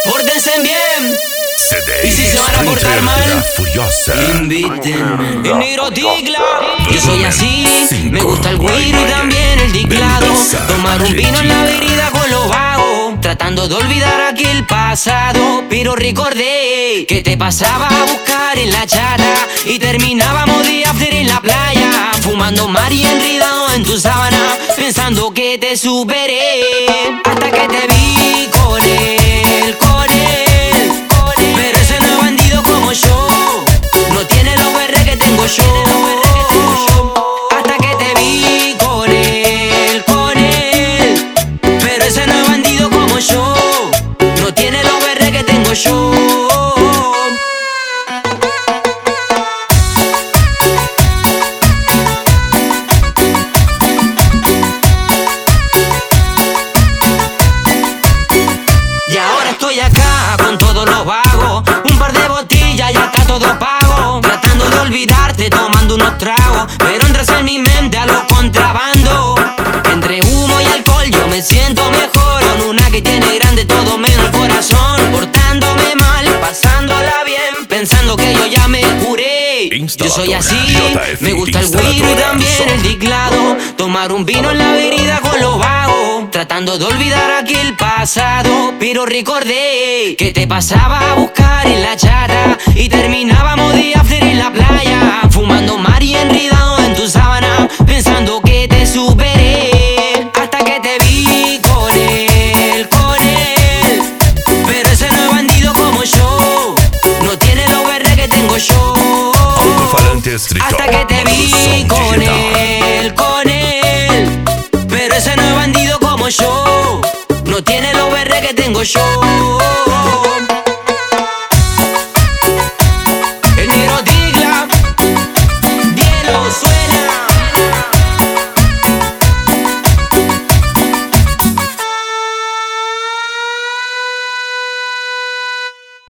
Pórtense bien. CD Y si se van a portar mal, Furiosa. invítenme. El negro tigla. Yo soy así, me gusta el güiro y también el ticlado. Tomar un vino en la avenida con los vagos, tratando de olvidar aquel pasado. Pero recordé que te pasaba a buscar en la chata y terminábamos de after en la playa, fumando mari enredado en tu sábana, pensando que te superé. Hasta que te vi con él, con él. Pero ese no es bandido como yo, no tiene los berres que tengo yo. Hasta que te vi con él, con él. Pero ese no es bandido como yo, no tiene los berres que tengo yo. Y ahora estoy acá con todos los vagos, un par de botellas, ya está todo pago, tratando de olvidarte, tomando unos tragos, pero entras en mi mente a lo contrabando. Entre humo y alcohol yo me siento mejor, con una que tiene grande todo menos el corazón, portándome mal, pasándola bien, pensando que yo ya me curé. Yo soy así, me gusta el güiro y también el ticlado, tomar un vino en la avenida con los vagos, tratando de olvidar aquel pasado. Pero recordé que te pasaba a buscar en la chata y terminábamos de after en la playa, fumando mari enredado en tu sábana, pensando que te superé. Hasta que te vi con él, con él. Pero ese no es bandido como yo, no tiene los verdes que tengo yo. Hasta que te vi con él, con él. Pero ese no es bandido como yo, no tiene los verdes que tengo yo.